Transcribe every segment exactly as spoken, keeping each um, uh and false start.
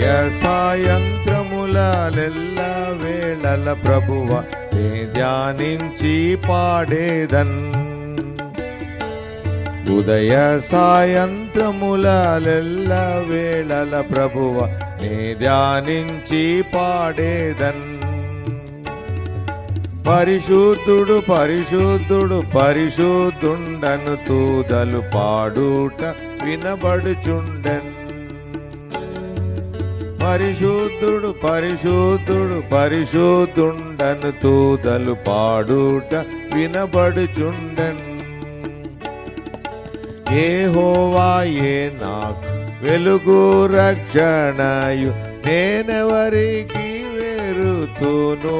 ఉదయ సాయంత్రములెల్ల వేళల ప్రభువ నే ధ్యానించి పాడేదన్. ఉదయ సాయంత్రములెల్ల వేళల ప్రభువ నే ధ్యానించి పాడేదన్. పరిశుద్ధుడు పరిశుద్ధుడు పరిశుద్ధుండను తూదలు పాడుట వినబడుచుండెన్. పరిశుద్ధుడు పరిశుద్ధుడు పరిశుద్ధుండను తూదలు పాడుట వినబడుచుండెన్. యెహోవాయే నాకు వెలుగు రక్షణయు నేనెవరికి వేరుతును.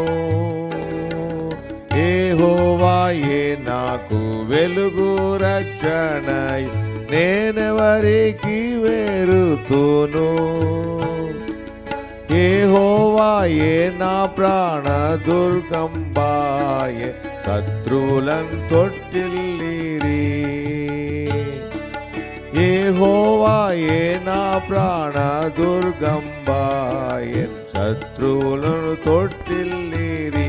యెహోవాయే నాకు వెలుగు రక్షణయు నేనెవరికి వేరుతును. యెహోవాయే నా ప్రాణ దుర్గంబాయే శత్రువులను తొట్టిల్లిరి. యెహోవాయే నా ప్రాణ దుర్గంబాయే శత్రువులను తొట్టిల్లిరి.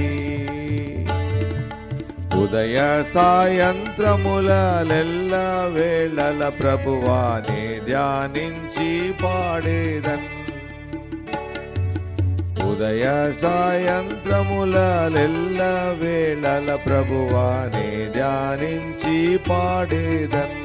ఉదయ సాయంత్రములెల్ల వేళల ప్రభువా నే ధ్యానించి పాడేదన్. ఉదయ సాయంత్రములెల్ల వేళల ప్రభువా నే ధ్యానించి పాడేదన్.